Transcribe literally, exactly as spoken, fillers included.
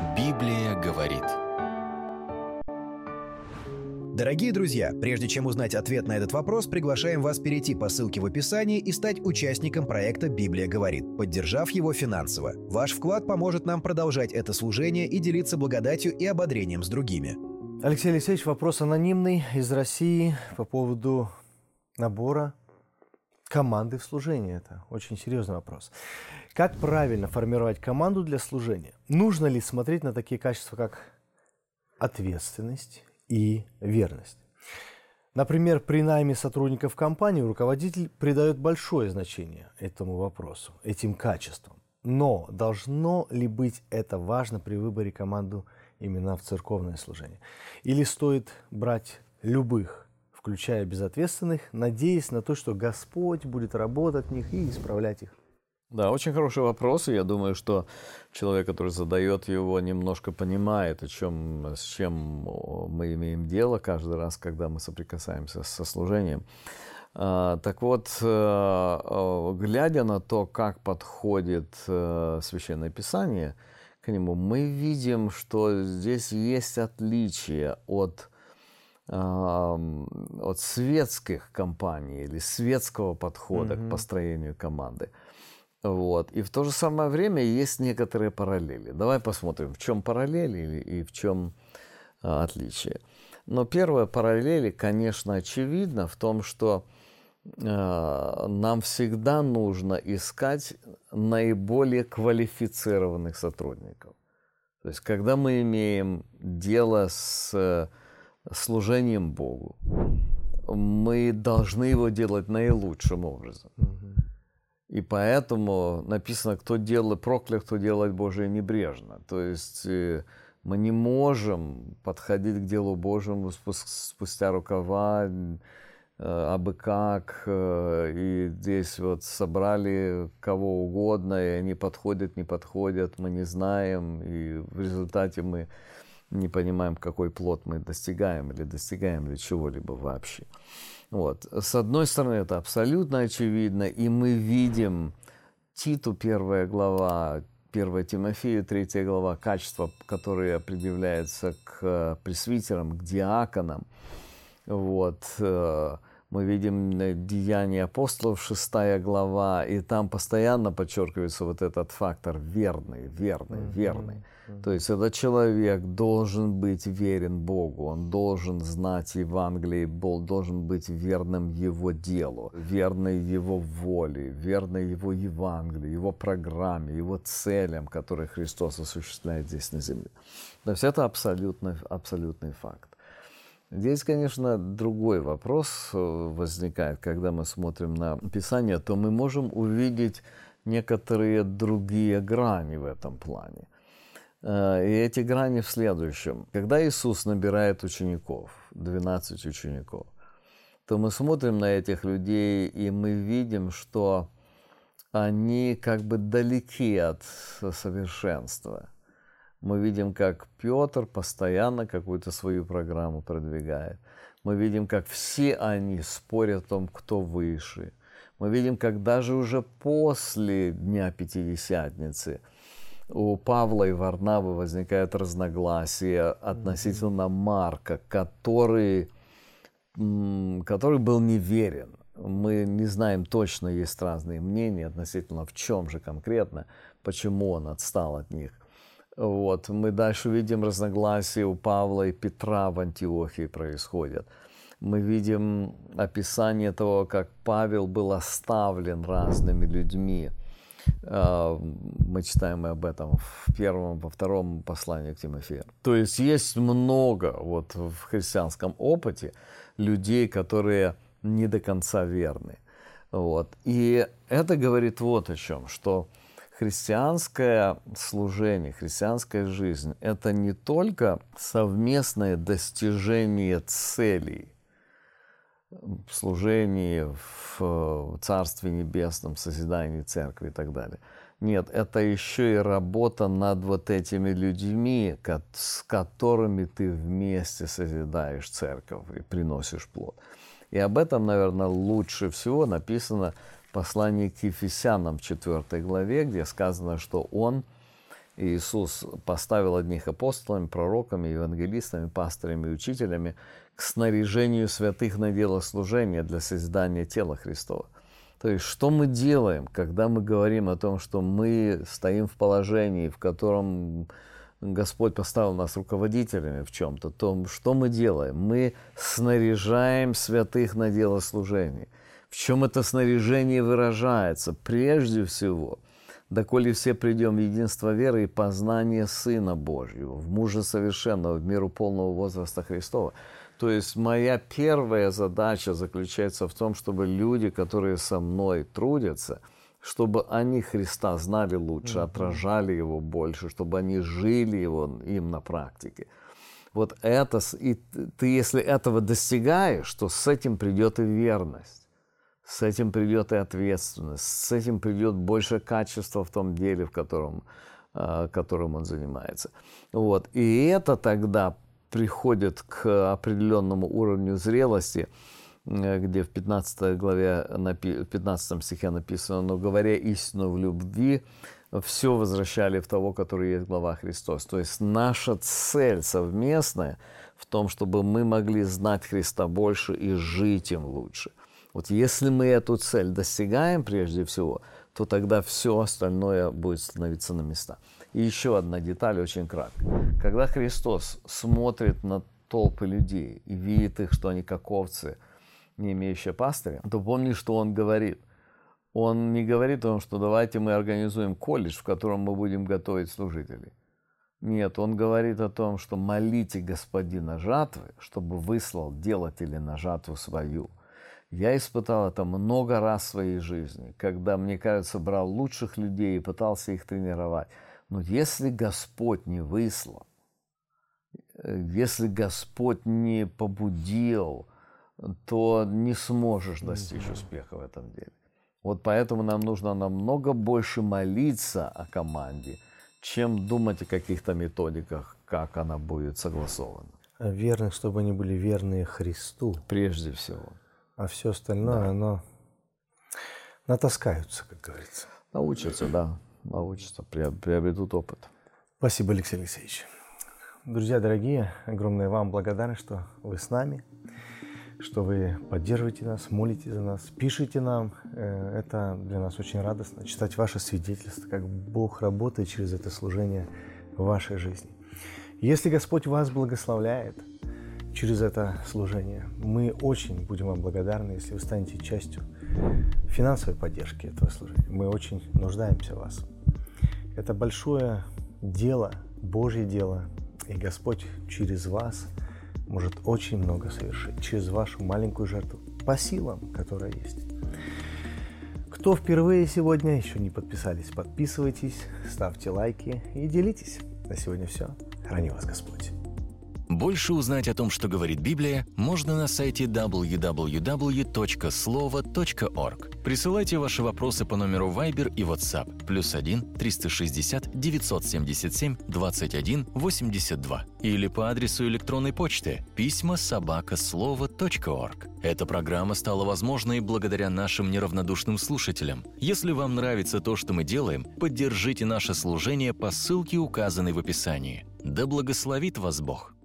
Библия говорит. Дорогие друзья, прежде чем узнать ответ на этот вопрос, приглашаем вас перейти по ссылке в описании и стать участником проекта «Библия говорит», поддержав его финансово. Ваш вклад поможет нам продолжать это служение и делиться благодатью и ободрением с другими. Алексей Алексеевич, вопрос анонимный из России по поводу набора команды в служении. Это очень серьезный вопрос. Как правильно формировать команду для служения? Нужно ли смотреть на такие качества, как ответственность и верность? Например, при найме сотрудников компании руководитель придает большое значение этому вопросу, этим качествам. Но должно ли быть это важно при выборе команды именно в церковное служение? Или стоит брать любых, включая безответственных, надеясь на то, что Господь будет работать в них и исправлять их? Да, очень хороший вопрос, и я думаю, что человек, который задает его, немножко понимает, о чем, с чем мы имеем дело каждый раз, когда мы соприкасаемся со служением. Так вот, глядя на то, как подходит Священное Писание к нему, мы видим, что здесь есть отличие от, от светских компаний или светского подхода mm-hmm. к построению команды. Вот. И в то же самое время есть некоторые параллели. Давай посмотрим, в чем параллели и в чем а, отличие. Но первая параллель, конечно, очевидна в том, что а, нам всегда нужно искать наиболее квалифицированных сотрудников. То есть, когда мы имеем дело с служением Богу, мы должны его делать наилучшим образом. И поэтому написано, кто делает проклят, кто делает Божие небрежно. То есть мы не можем подходить к делу Божьему спустя рукава, абы как, и здесь вот собрали кого угодно, и они подходят, не подходят, мы не знаем, и в результате мы не понимаем, какой плод мы достигаем, или достигаем ли чего-либо вообще. Вот. С одной стороны, это абсолютно очевидно, и мы видим Титу, первая глава, первая Тимофею, третья глава, качества, которые предъявляются к пресвитерам, к диаконам. Вот. Мы видим Деяния апостолов, шестая глава, и там постоянно подчеркивается вот этот фактор верный, верный, mm-hmm. верный. Mm-hmm. То есть этот человек должен быть верен Богу, он должен знать Евангелие, должен быть верным Его делу, верный Его воле, верный Его Евангелию, Его программе, Его целям, которые Христос осуществляет здесь на земле. То есть это абсолютный, абсолютный факт. Здесь, конечно, другой вопрос возникает, когда мы смотрим на Писание, то мы можем увидеть некоторые другие грани в этом плане. И эти грани в следующем. Когда Иисус набирает учеников, двенадцать учеников, то мы смотрим на этих людей, и мы видим, что они как бы далеки от совершенства. Мы видим, как Петр постоянно какую-то свою программу продвигает. Мы видим, как все они спорят о том, кто выше. Мы видим, как даже уже после Дня Пятидесятницы у Павла и Варнавы возникают разногласия относительно Марка, который, который был неверен. Мы не знаем точно, есть разные мнения относительно в чем же конкретно, почему он отстал от них. Вот. Мы дальше видим разногласия у Павла и Петра в Антиохии происходят. Мы видим описание того, как Павел был оставлен разными людьми. Мы читаем об этом в первом, во втором послании к Тимофею. То есть есть много вот в христианском опыте людей, которые не до конца верны. Вот. И это говорит вот о чем, что христианское служение, христианская жизнь – это не только совместное достижение целей в служении в Царстве Небесном, созидании церкви и так далее. Нет, это еще и работа над вот этими людьми, с которыми ты вместе созидаешь церковь и приносишь плод. И об этом, наверное, лучше всего написано в послании к Ефесянам, четвёртой главе, где сказано, что он Иисус поставил одних апостолами, пророками, евангелистами, пастырями и учителями к снаряжению святых на дело служения для созидания тела Христова. То есть, что мы делаем, когда мы говорим о том, что мы стоим в положении, в котором Господь поставил нас руководителями в чем-то, то что мы делаем? Мы снаряжаем святых на дело служения. В чем это снаряжение выражается? Прежде всего, доколе все придем в единство веры и познание Сына Божьего, в мужа совершенного, в меру полного возраста Христова. То есть моя первая задача заключается в том, чтобы люди, которые со мной трудятся, чтобы они Христа знали лучше, mm-hmm. отражали Его больше, чтобы они жили Его им на практике. Вот это, и ты, если этого достигаешь, то с этим придет и верность, с этим придет и ответственность, с этим придет больше качества в том деле, в котором, которым он занимается. Вот. И это тогда приходит к определенному уровню зрелости, где в пятнадцатой главе, в пятнадцатом стихе написано: «Но, говоря истину в любви, все возвращали в того, который есть глава Христос». То есть наша цель совместная в том, чтобы мы могли знать Христа больше и жить им лучше. Вот если мы эту цель достигаем прежде всего, то тогда все остальное будет становиться на места. И еще одна деталь очень кратко. Когда Христос смотрит на толпы людей и видит их, что они как овцы, не имеющие пастыря, то помни, что Он говорит. Он не говорит о том, что давайте мы организуем колледж, в котором мы будем готовить служителей. Нет, Он говорит о том, что молите Господина жатвы, чтобы выслал делателей на жатву свою. Я испытал это много раз в своей жизни, когда, мне кажется, брал лучших людей и пытался их тренировать. Но если Господь не выслал, если Господь не побудил, то не сможешь достичь успеха в этом деле. Вот поэтому нам нужно намного больше молиться о команде, чем думать о каких-то методиках, как она будет согласована. Верных, чтобы они были верные Христу. Прежде всего. А все остальное, да. оно натаскаются, как говорится. Научатся, да, научатся, приобретут опыт. Спасибо, Алексей Алексеевич. Друзья дорогие, огромная вам благодарность, что вы с нами, что вы поддерживаете нас, молитесь за нас, пишите нам. Это для нас очень радостно, читать ваше свидетельство, как Бог работает через это служение в вашей жизни. Если Господь вас благословляет через это служение, мы очень будем вам благодарны, если вы станете частью финансовой поддержки этого служения. Мы очень нуждаемся в вас. Это большое дело, Божье дело, и Господь через вас может очень много совершить, через вашу маленькую жертву, по силам, которая есть. Кто впервые сегодня еще не подписались, подписывайтесь, ставьте лайки и делитесь. На сегодня все. Храни вас Господь. Больше узнать о том, что говорит Библия, можно на сайте дабл ю дабл ю дабл ю точка слово точка орг. Присылайте ваши вопросы по номеру Viber и WhatsApp плюс один триста шестьдесят девятьсот семьдесят семь двадцать один восемьдесят два или по адресу электронной почты письма собака слово точка орг. Эта программа стала возможной благодаря нашим неравнодушным слушателям. Если вам нравится то, что мы делаем, поддержите наше служение по ссылке, указанной в описании. Да благословит вас Бог!